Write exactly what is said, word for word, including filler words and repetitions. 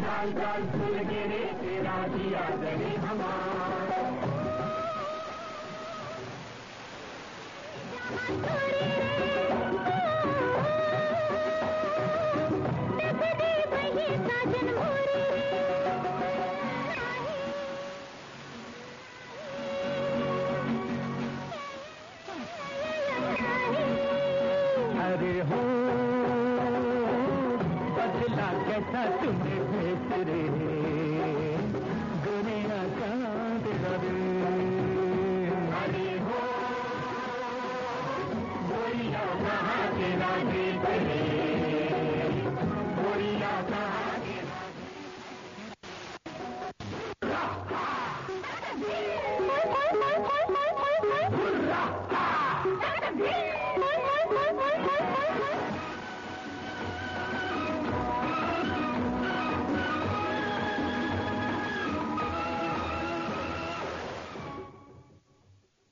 लाल लाल फूल गिरे तेरा दिया जले हमारा। अरे हो बदला कैसा तुम्हें